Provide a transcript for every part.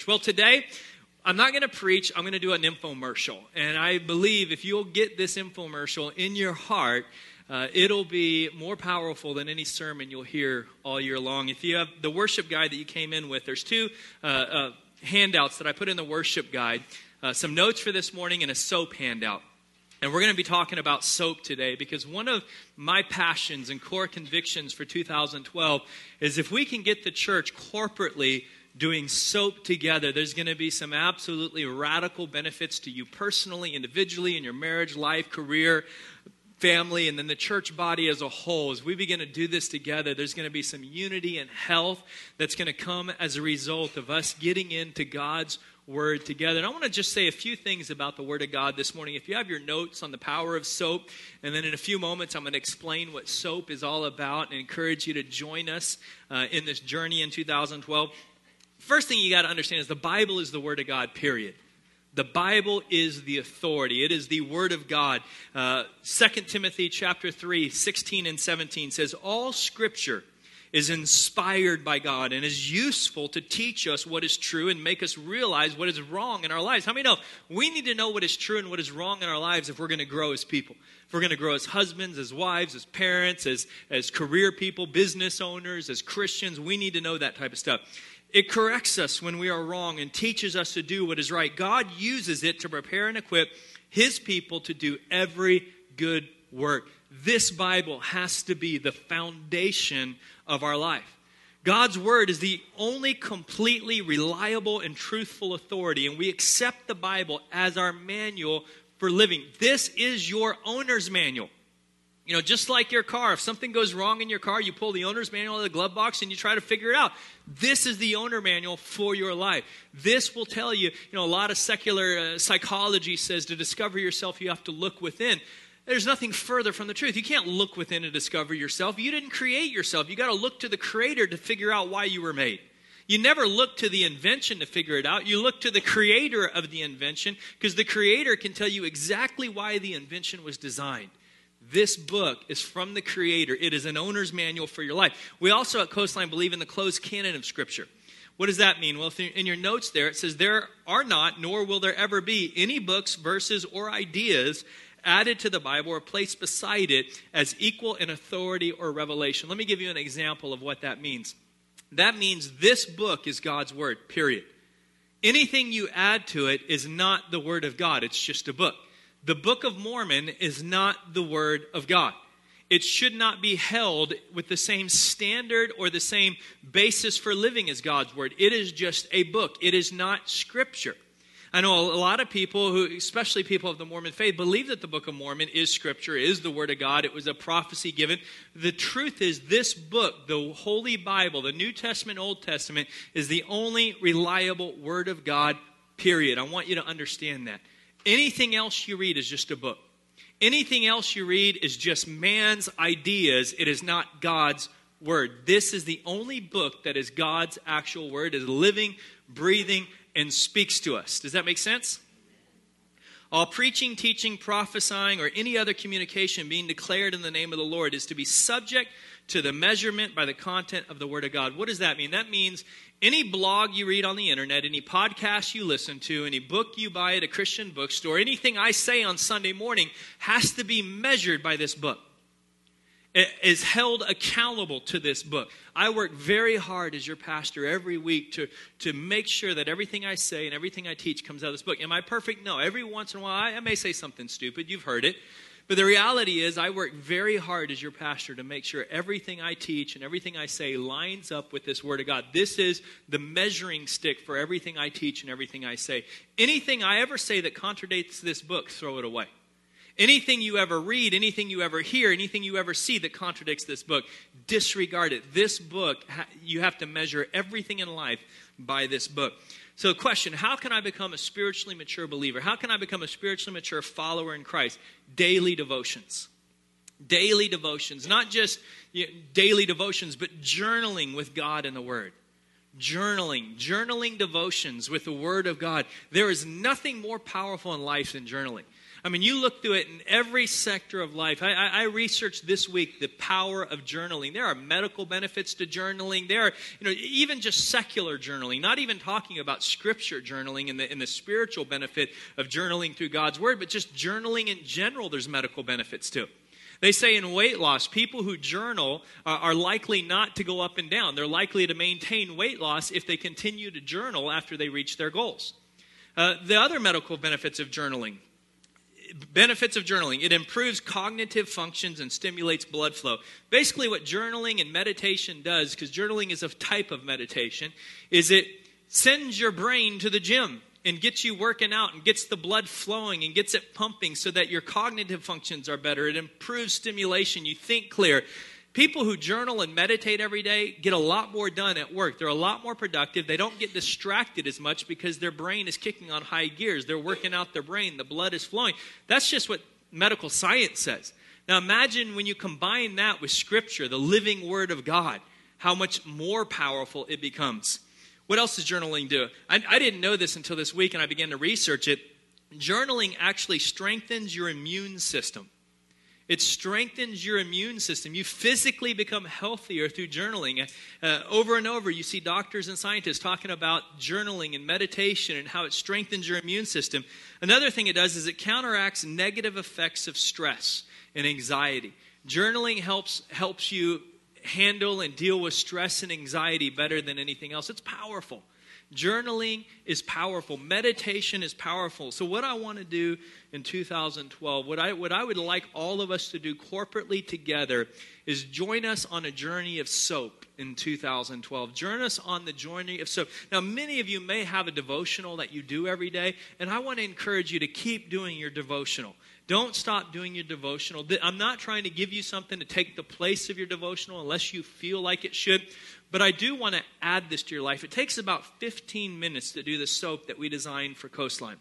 Well, today, I'm not going to preach. I'm going to do an infomercial. And I believe if you'll get this infomercial in your heart, it'll be more powerful than any sermon you'll hear all year long. If you have the worship guide that you came in with, there's two handouts that I put in the worship guide. Some notes for this morning and a soap handout. And we're going to be talking about soap today because one of my passions and core convictions for 2012 is if we can get the church corporately doing soap together, there's going to be some absolutely radical benefits to you personally, individually, in your marriage, life, career, family, and then the church body as a whole. As we begin to do this together, there's going to be some unity and health that's going to come as a result of us getting into God's Word together. And I want to just say a few things about the Word of God this morning. If you have your notes on the power of soap, and then in a few moments I'm going to explain what soap is all about and encourage you to join us in this journey in 2012. First thing you got to understand is the Bible is the Word of God, period. The Bible is the authority. It is the Word of God. 2 Timothy chapter 3, 16 and 17 says, all Scripture is inspired by God and is useful to teach us what is true and make us realize what is wrong in our lives. How many know we need to know what is true and what is wrong in our lives if we're going to grow as people? If we're going to grow as husbands, as wives, as parents, as career people, business owners, as Christians, we need to know that type of stuff. It corrects us when we are wrong and teaches us to do what is right. God uses it to prepare and equip His people to do every good work. This Bible has to be the foundation of our life. God's Word is the only completely reliable and truthful authority, and we accept the Bible as our manual for living. This is your owner's manual. You know, just like your car, if something goes wrong in your car, you pull the owner's manual out of the glove box and you try to figure it out. This is the owner manual for your life. This will tell you, a lot of secular psychology says to discover yourself, you have to look within. There's nothing further from the truth. You can't look within and discover yourself. You didn't create yourself. You got to look to the Creator to figure out why you were made. You never look to the invention to figure it out. You look to the creator of the invention because the Creator can tell you exactly why the invention was designed. This book is from the Creator. It is an owner's manual for your life. We also at Coastline believe in the closed canon of Scripture. What does that mean? Well, if in your notes there, it says there are not, nor will there ever be, any books, verses, or ideas added to the Bible or placed beside it as equal in authority or revelation. Let me give you an example of what that means. That means this book is God's Word, period. Anything you add to it is not the Word of God. It's just a book. The Book of Mormon is not the Word of God. It should not be held with the same standard or the same basis for living as God's Word. It is just a book. It is not Scripture. I know a lot of people, who, especially people of the Mormon faith, believe that the Book of Mormon is Scripture, is the Word of God. It was a prophecy given. The truth is this book, the Holy Bible, the New Testament, Old Testament, is the only reliable Word of God, period. I want you to understand that. Anything else you read is just a book. Anything else you read is just man's ideas. It is not God's Word. This is the only book that is God's actual Word, is living, breathing, and speaks to us. Does that make sense? All preaching, teaching, prophesying, or any other communication being declared in the name of the Lord is to be subject to the measurement by the content of the Word of God. What does that mean? That means any blog you read on the internet, any podcast you listen to, any book you buy at a Christian bookstore, anything I say on Sunday morning has to be measured by this book. It is held accountable to this book. I work very hard as your pastor every week to make sure that everything I say and everything I teach comes out of this book. Am I perfect? No. Every once in a while, I may say something stupid. You've heard it. But the reality is I work very hard as your pastor to make sure everything I teach and everything I say lines up with this Word of God. This is the measuring stick for everything I teach and everything I say. Anything I ever say that contradicts this book, throw it away. Anything you ever read, anything you ever hear, anything you ever see that contradicts this book, disregard it. This book, you have to measure everything in life by this book. So the question, how can I become a spiritually mature believer? How can I become a spiritually mature follower in Christ? Daily devotions. Daily devotions. Not just daily devotions, but journaling with God and the Word. Journaling devotions with the Word of God. There is nothing more powerful in life than journaling. I mean, you look through it in every sector of life. I researched this week the power of journaling. There are medical benefits to journaling. There are, even just secular journaling, not even talking about scripture journaling and the spiritual benefit of journaling through God's word, but just journaling in general, there's medical benefits to. They say in weight loss, people who journal are likely not to go up and down. They're likely to maintain weight loss if they continue to journal after they reach their goals. The other medical benefits of journaling. It improves cognitive functions and stimulates blood flow. Basically what journaling and meditation does, because journaling is a type of meditation, is it sends your brain to the gym and gets you working out and gets the blood flowing and gets it pumping so that your cognitive functions are better. It improves stimulation. You think clear. People who journal and meditate every day get a lot more done at work. They're a lot more productive. They don't get distracted as much because their brain is kicking on high gears. They're working out their brain. The blood is flowing. That's just what medical science says. Now imagine when you combine that with Scripture, the living Word of God, how much more powerful it becomes. What else does journaling do? I didn't know this until this week, and I began to research it. Journaling actually strengthens your immune system. It strengthens your immune system. You physically become healthier through journaling. Over and over, you see doctors and scientists talking about journaling and meditation and how it strengthens your immune system. Another thing it does is it counteracts negative effects of stress and anxiety. Journaling helps you handle and deal with stress and anxiety better than anything else. It's powerful. Journaling is powerful. Meditation is powerful. So what I want to do in 2012, what I would like all of us to do corporately together is join us on a journey of SOAP in 2012. Join us on the journey of SOAP. Now, many of you may have a devotional that you do every day, and I want to encourage you to keep doing your devotional. Don't stop doing your devotional. I'm not trying to give you something to take the place of your devotional unless you feel like it should. But I do want to add this to your life. It takes about 15 minutes to do the SOAP that we designed for Coastline.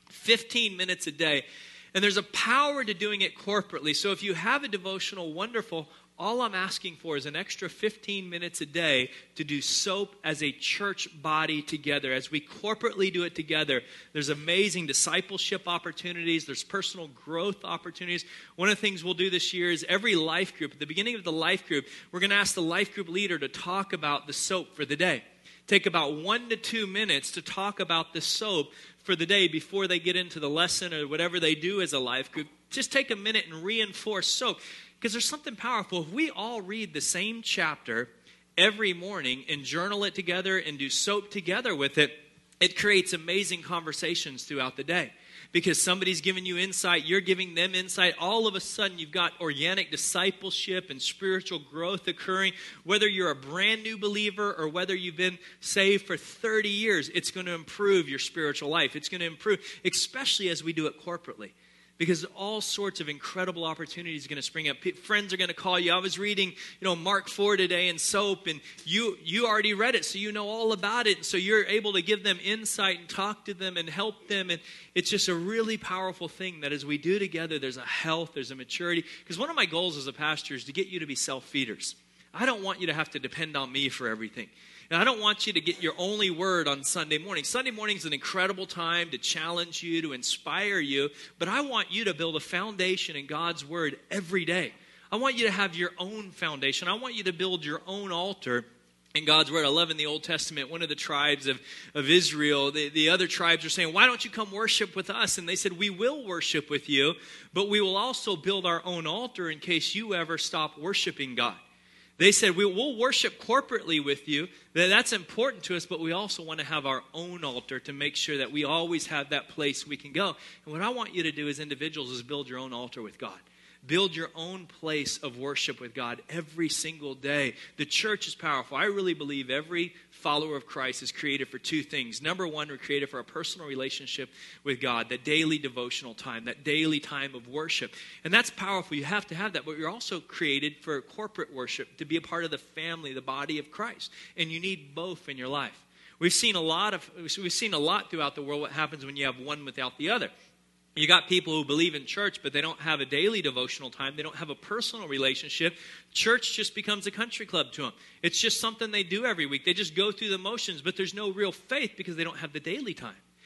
15 minutes a day. And there's a power to doing it corporately. So if you have a devotional, wonderful. All I'm asking for is an extra 15 minutes a day to do SOAP as a church body together. As we corporately do it together, there's amazing discipleship opportunities. There's personal growth opportunities. One of the things we'll do this year is every life group, at the beginning of the life group, we're going to ask the life group leader to talk about the SOAP for the day. Take about 1 to 2 minutes to talk about the SOAP for the day before they get into the lesson or whatever they do as a life group. Just take a minute and reinforce SOAP. Because there's something powerful. If we all read the same chapter every morning and journal it together and do SOAP together with it, it creates amazing conversations throughout the day. Because somebody's giving you insight, you're giving them insight. All of a sudden, you've got organic discipleship and spiritual growth occurring. Whether you're a brand new believer or whether you've been saved for 30 years, it's going to improve your spiritual life. It's going to improve, especially as we do it corporately. Because all sorts of incredible opportunities are going to spring up. Friends are going to call you. I was reading, Mark 4 today in SOAP, and you already read it, so you know all about it. So you're able to give them insight and talk to them and help them. And it's just a really powerful thing that as we do together, there's a health, there's a maturity. Because one of my goals as a pastor is to get you to be self-feeders. I don't want you to have to depend on me for everything. And I don't want you to get your only word on Sunday morning. Sunday morning is an incredible time to challenge you, to inspire you. But I want you to build a foundation in God's word every day. I want you to have your own foundation. I want you to build your own altar in God's word. I love in the Old Testament, one of the tribes of Israel, the other tribes are saying, why don't you come worship with us? And they said, we will worship with you, but we will also build our own altar in case you ever stop worshiping God. They said, we'll worship corporately with you. That's important to us, but we also want to have our own altar to make sure that we always have that place we can go. And what I want you to do as individuals is build your own altar with God. Build your own place of worship with God every single day. The church is powerful. I really believe every follower of Christ is created for two things. Number one, we're created for a personal relationship with God, that daily devotional time, that daily time of worship. And that's powerful. You have to have that. But you're also created for corporate worship, to be a part of the family, the body of Christ. And you need both in your life. We've seen a lot throughout the world what happens when you have one without the other. You got people who believe in church, but they don't have a daily devotional time. They don't have a personal relationship. Church just becomes a country club to them. It's just something they do every week. They just go through the motions, but there's no real faith because they don't have the daily time.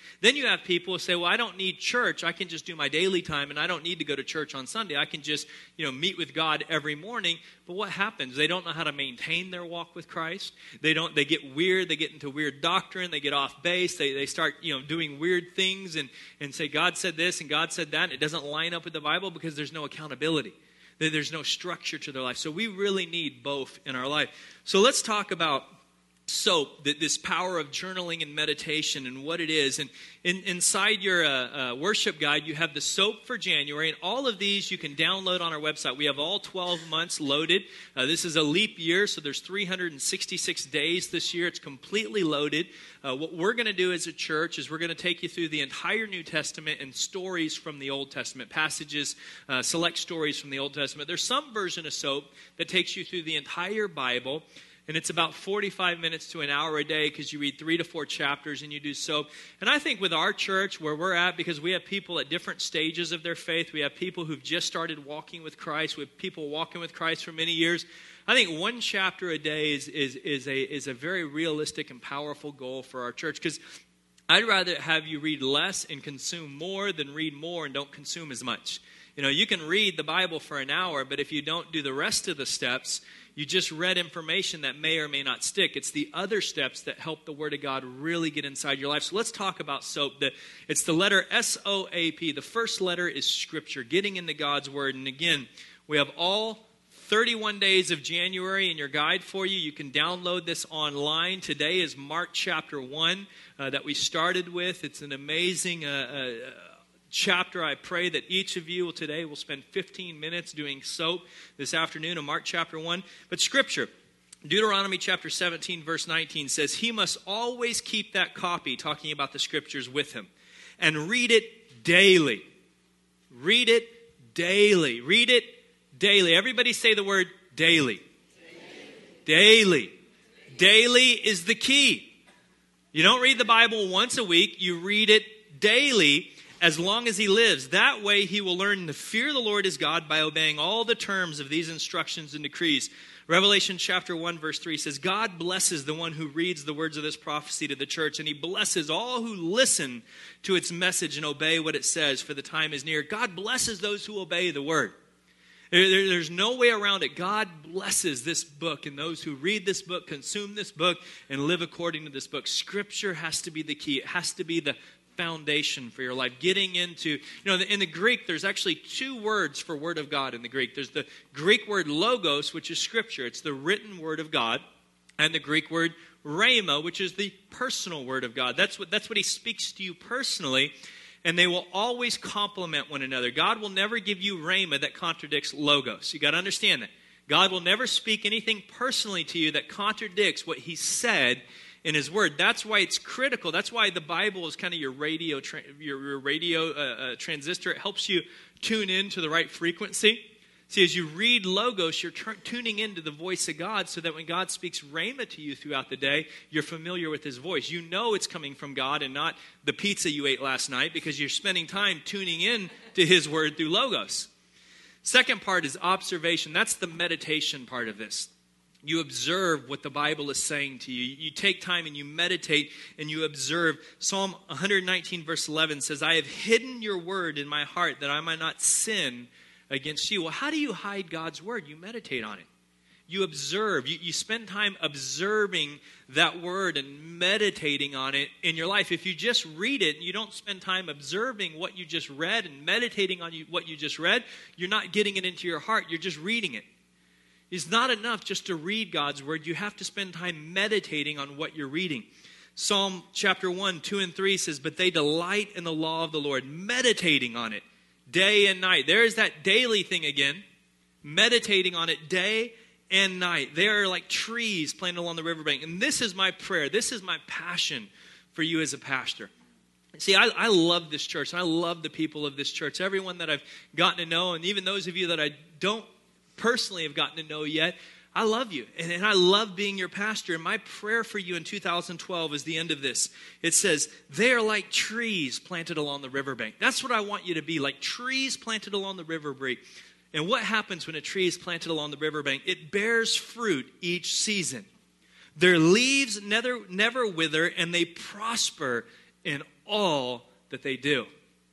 Then you have people who say, well, I don't need church. I can just do my daily time, and I don't need to go to church on Sunday. I can just, meet with God every morning. But what happens? They don't know how to maintain their walk with Christ. They get weird. They get into weird doctrine. They get off base. They start, doing weird things and say, God said this and God said that. And it doesn't line up with the Bible because there's no accountability. There's no structure to their life. So we really need both in our life. So let's talk about SOAP, this power of journaling and meditation and what it is. And inside your worship guide, you have the SOAP for January. And all of these you can download on our website. We have all 12 months loaded. This is a leap year, so there's 366 days this year. It's completely loaded. What we're going to do as a church is we're going to take you through the entire New Testament and stories from the Old Testament, passages, select stories from the Old Testament. There's some version of SOAP that takes you through the entire Bible. And it's about 45 minutes to an hour a day because you read 3 to 4 chapters and you do SOAP. And I think with our church, where we're at, because we have people at different stages of their faith, we have people who've just started walking with Christ, we have people walking with Christ for many years. I think 1 chapter a day is a very realistic and powerful goal for our church, because I'd rather have you read less and consume more than read more and don't consume as much. You can read the Bible for an hour, but if you don't do the rest of the steps, you just read information that may or may not stick. It's the other steps that help the Word of God really get inside your life. So let's talk about SOAP. It's the letter S-O-A-P. The first letter is Scripture, getting into God's Word. And again, we have all 31 days of January in your guide for you. You can download this online. Today is Mark chapter 1 that we started with. It's an amazing chapter. I pray that each of you today will spend 15 minutes doing SOAP this afternoon in Mark chapter 1. But Scripture, Deuteronomy chapter 17 verse 19 says, he must always keep that copy, talking about the Scriptures, with him, and read it daily. Read it daily. Read it daily. Everybody say the word daily. Daily. Daily is the key. You don't read the Bible once a week. You read it daily. As long as he lives. That way he will learn to fear the Lord his God by obeying all the terms of these instructions and decrees. Revelation chapter 1 verse 3 says, God blesses the one who reads the words of this prophecy to the church, and he blesses all who listen to its message and obey what it says, for the time is near. God blesses those who obey the word. There's no way around it. God blesses this book and those who read this book, consume this book, and live according to this book. Scripture has to be the key. It has to be the foundation for your life. Getting into, in the Greek, there's actually 2 words for Word of God in the Greek. There's the Greek word logos, which is Scripture. It's the written Word of God. And the Greek word rhema, which is the personal Word of God. That's what he speaks to you personally. And they will always complement one another. God will never give you rhema that contradicts logos. You got to understand that. God will never speak anything personally to you that contradicts what he said in his word. That's why it's critical. That's why the Bible is kind of your radio transistor. It helps you tune in to the right frequency. See, as you read logos, you're tuning into the voice of God, so that when God speaks rhema to you throughout the day, you're familiar with his voice. You know it's coming from God and not the pizza you ate last night, because you're spending time tuning in to his word through logos. Second part is observation. That's the meditation part of this. You observe what the Bible is saying to you. You take time and you meditate and you observe. Psalm 119 verse 11 says, I have hidden your word in my heart that I might not sin against you. Well, how do you hide God's word? You meditate on it. You observe. You spend time observing that word and meditating on it in your life. If you just read it and you don't spend time observing what you just read and meditating on what you just read, you're not getting it into your heart. You're just reading it. It's not enough just to read God's word. You have to spend time meditating on what you're reading. Psalm chapter 1, 2, and 3 says, but they delight in the law of the Lord, meditating on it day and night. There's that daily thing again, meditating on it day and night. They are like trees planted along the riverbank. And this is my prayer. This is my passion for you as a pastor. See, I love this church. I love the people of this church. Everyone that I've gotten to know, and even those of you that I don't personally have gotten to know yet, I love you. And I love being your pastor. And my prayer for you in 2012 is the end of this. It says, they are like trees planted along the riverbank. That's what I want you to be, like trees planted along the riverbank. And what happens when a tree is planted along the riverbank? It bears fruit each season. Their leaves never wither, and they prosper in all that they do.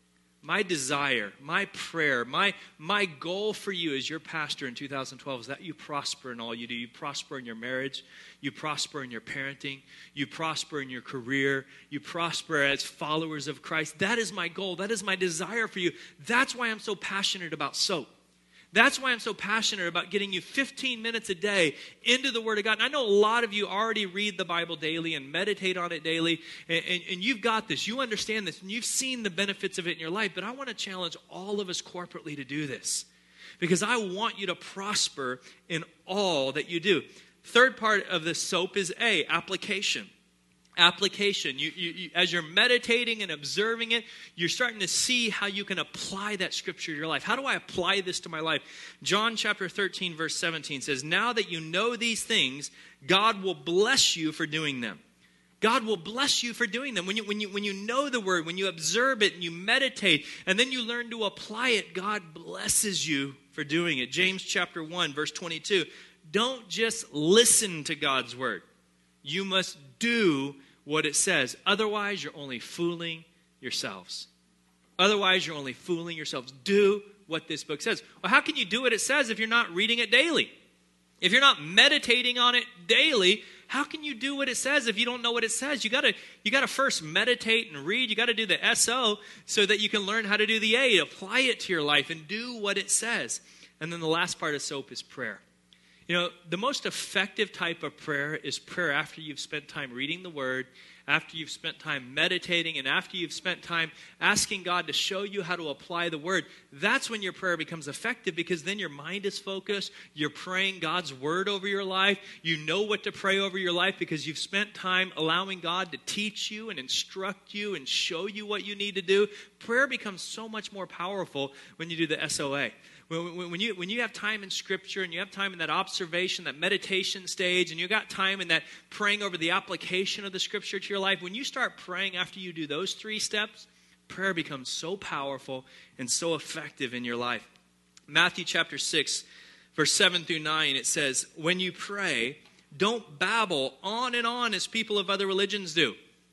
My desire, my prayer, my goal for you as your pastor in 2012 is that you prosper in all you do. You prosper in your marriage. You prosper in your parenting. You prosper in your career. You prosper as followers of Christ. That is my goal. That is my desire for you. That's why I'm so passionate about SOAP. That's why I'm so passionate about getting you 15 minutes a day into the Word of God. And I know a lot of you already read the Bible daily and meditate on it daily, and you've got this. You understand this, and you've seen the benefits of it in your life. But I want to challenge all of us corporately to do this because I want you to prosper in all that you do. Third part of this SOAP is application. Application. You, as you're meditating and observing it, you're starting to see how you can apply that scripture to your life. How do I apply this to my life? John chapter 13, verse 17 says, now that you know these things, God will bless you for doing them. God will bless you for doing them. When you know the word, when you observe it and you meditate, and then you learn to apply it, God blesses you for doing it. James chapter 1, verse 22. Don't just listen to God's word. You must do what it says. Otherwise, you're only fooling yourselves. Otherwise, you're only fooling yourselves. Do what this book says. Well, how can you do what it says if you're not reading it daily? If you're not meditating on it daily, how can you do what it says if you don't know what it says? You gotta first meditate and read. You got to do the SO so that you can learn how to do the A. Apply it to your life and do what it says. And then the last part of SOAP is prayer. You know, the most effective type of prayer is prayer after you've spent time reading the Word, after you've spent time meditating, and after you've spent time asking God to show you how to apply the Word. That's when your prayer becomes effective because then your mind is focused. You're praying God's Word over your life. You know what to pray over your life because you've spent time allowing God to teach you and instruct you and show you what you need to do. Prayer becomes so much more powerful when you do the SOA. When you have time in Scripture and you have time in that observation, that meditation stage, and you got time in that praying over the application of the Scripture to your life, when you start praying after you do those 3 steps, prayer becomes so powerful and so effective in your life. Matthew chapter 6, verse 7 through 9, it says, when you pray, don't babble on and on as people of other religions do.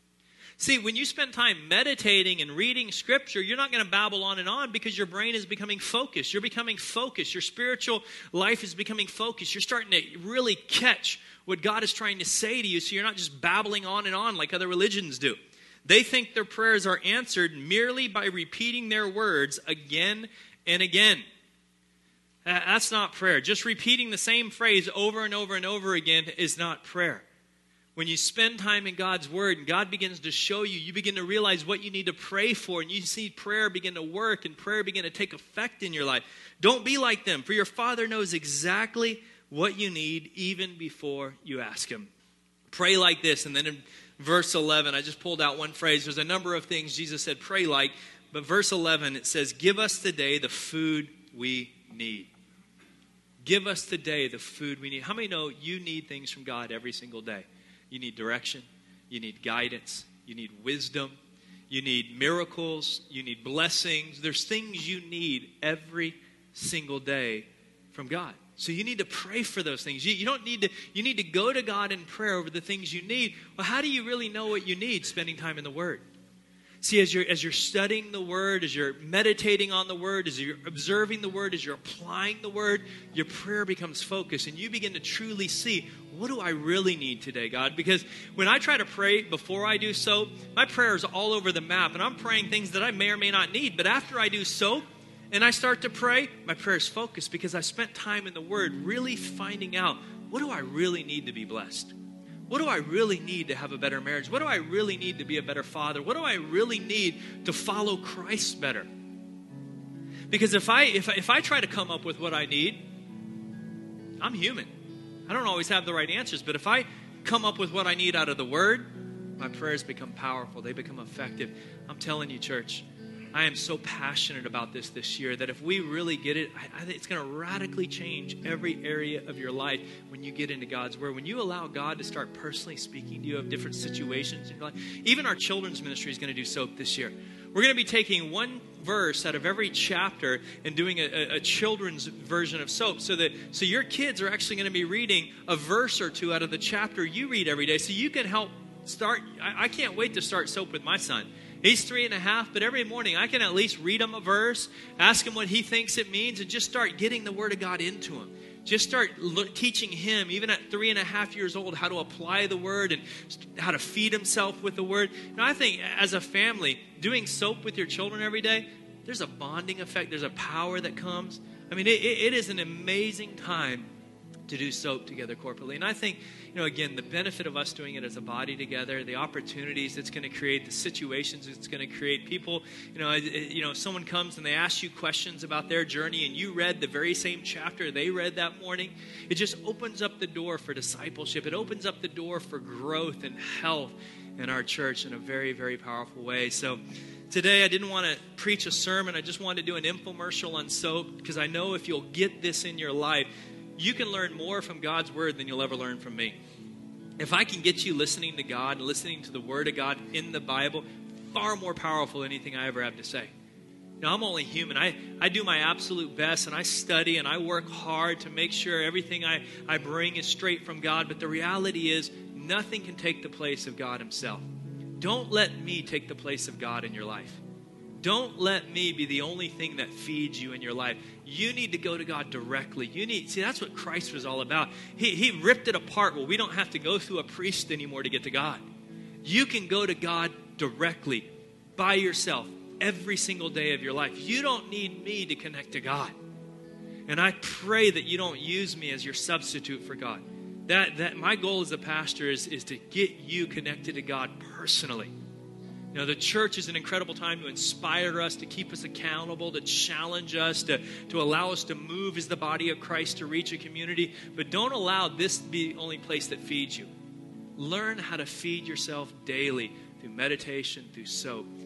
See, when you spend time meditating and reading Scripture, you're not going to babble on and on because your brain is becoming focused. You're becoming focused. Your spiritual life is becoming focused. You're starting to really catch what God is trying to say to you, so you're not just babbling on and on like other religions do. They think their prayers are answered merely by repeating their words again and again. That's not prayer. Just repeating the same phrase over and over and over again is not prayer. When you spend time in God's Word and God begins to show you, you begin to realize what you need to pray for, and you see prayer begin to work and prayer begin to take effect in your life. Don't be like them, for your Father knows exactly what you need even before you ask Him. Pray like this. And then in verse 11, I just pulled out one phrase. There's a number of things Jesus said pray like, but verse 11, it says, give us today the food we need. Give us today the food we need. How many know you need things from God every single day? You need direction, you need guidance, you need wisdom, you need miracles, you need blessings. There's things you need every single day from God. So you need to pray for those things. You need to go to God in prayer over the things you need. Well, how do you really know what you need? Spending time in the Word. See, as you're studying the Word, as you're meditating on the Word, as you're observing the Word, as you're applying the Word, your prayer becomes focused, and you begin to truly see, what do I really need today, God? Because when I try to pray before I do so, my prayer is all over the map, and I'm praying things that I may or may not need. But after I do so, and I start to pray, my prayer is focused because I spent time in the Word really finding out, what do I really need to be blessed? What do I really need to have a better marriage? What do I really need to be a better father? What do I really need to follow Christ better? Because if I try to come up with what I need, I'm human. I don't always have the right answers, but if I come up with what I need out of the Word, my prayers become powerful. They become effective. I'm telling you, church, I am so passionate about this year that if we really get it, I think it's going to radically change every area of your life when you get into God's Word. When you allow God to start personally speaking to you of different situations in your life. Even our children's ministry is going to do SOAP this year. We're going to be taking one verse out of every chapter and doing a children's version of SOAP so your kids are actually going to be reading a verse or two out of the chapter you read every day, so you can help I can't wait to start soap with my son. He's 3.5, but every morning I can at least read him a verse, ask him what he thinks it means, and just start getting the Word of God into him. Just start teaching him, even at 3.5 years old, how to apply the Word and how to feed himself with the Word. I think as a family, doing soap with your children every day, there's a bonding effect. There's a power that comes. I mean, it is an amazing time to do soap together corporately. And I think, again, the benefit of us doing it as a body together, the opportunities it's going to create, the situations it's going to create. People, someone comes and they ask you questions about their journey and you read the very same chapter they read that morning. It just opens up the door for discipleship. It opens up the door for growth and health in our church in a very, very powerful way. So today I didn't want to preach a sermon. I just wanted to do an infomercial on soap, because I know if you'll get this in your life, you can learn more from God's Word than you'll ever learn from me. If I can get you listening to God and listening to the Word of God in the Bible, far more powerful than anything I ever have to say. I'm only human. I do my absolute best, and I study, and I work hard to make sure everything I bring is straight from God. But the reality is, nothing can take the place of God Himself. Don't let me take the place of God in your life. Don't let me be the only thing that feeds you in your life. You need to go to God directly. See, that's what Christ was all about. He ripped it apart. Well, we don't have to go through a priest anymore to get to God. You can go to God directly, by yourself, every single day of your life. You don't need me to connect to God. And I pray that you don't use me as your substitute for God. That my goal as a pastor is to get you connected to God personally. The church is an incredible time to inspire us, to keep us accountable, to challenge us, to allow us to move as the body of Christ to reach a community. But don't allow this to be the only place that feeds you. Learn how to feed yourself daily through meditation, through soap.